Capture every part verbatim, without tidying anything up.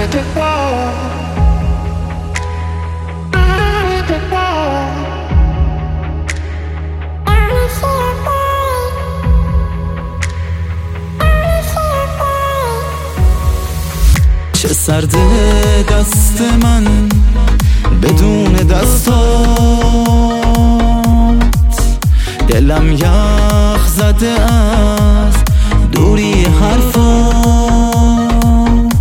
چه سرده دست من بدون دستات، دلم یخ زده از دوری حرفات،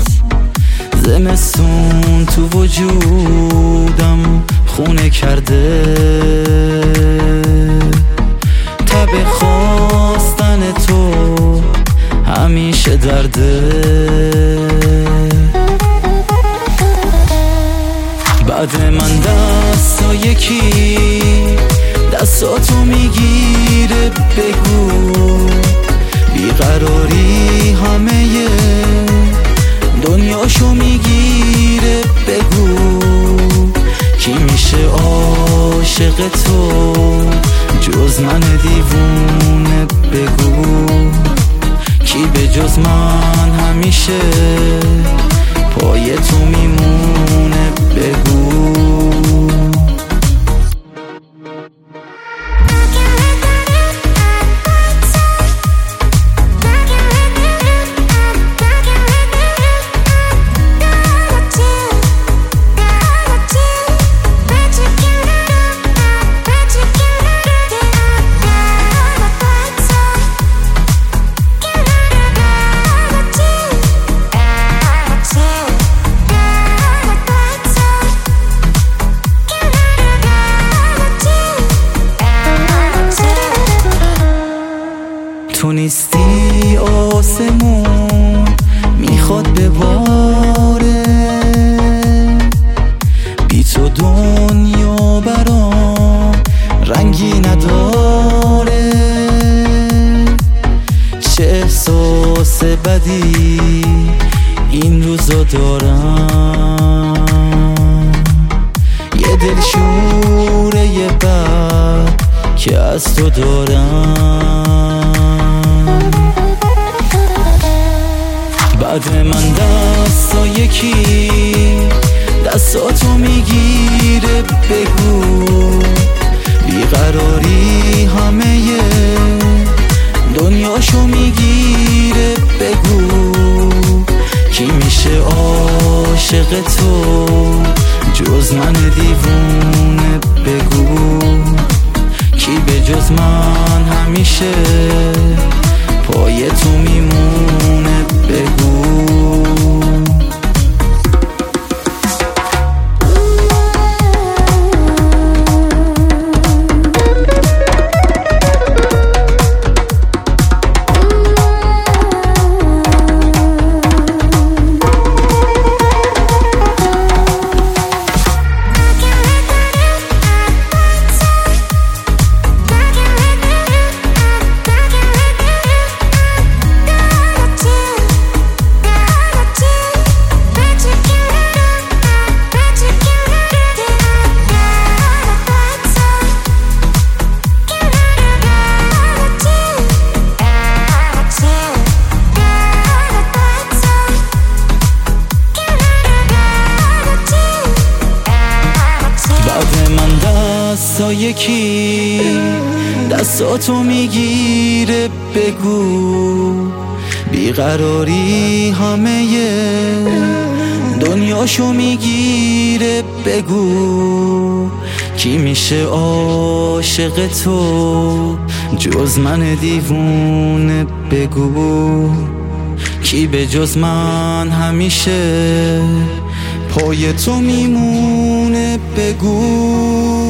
زمستون تو وجودم خونه کرده، تب خواستن تو همیشه درده. بعد من دستا یکی دستاتو میگیره، بگو بیقراری همه دنیاشو میگیره، بگو کی میشه عاشق تو جز من دیوونه، بگو کی به جز من همیشه پای تو میمونه، بگو. تو نیستی آسمون میخواد بباره، بی تو دنیا برام رنگی نداره، چه احساس بدی این روزا دارم، یه دلشوره یه بد که از تو دارم. بعد من دستا یکی دستاتو میگیره، بگو بیقراری همه دنیاشو میگیره، بگو کی میشه عاشق تو جز من دیوونه، بگو کی به جز من همیشه پای تو میمونه، بگو. دستا یکی دستاتو میگیره، بگو بیقراری همه دنیاشو میگیره، بگو کی میشه عاشق تو جز من دیوونه، بگو کی به جز من همیشه پای تو میمونه، بگو.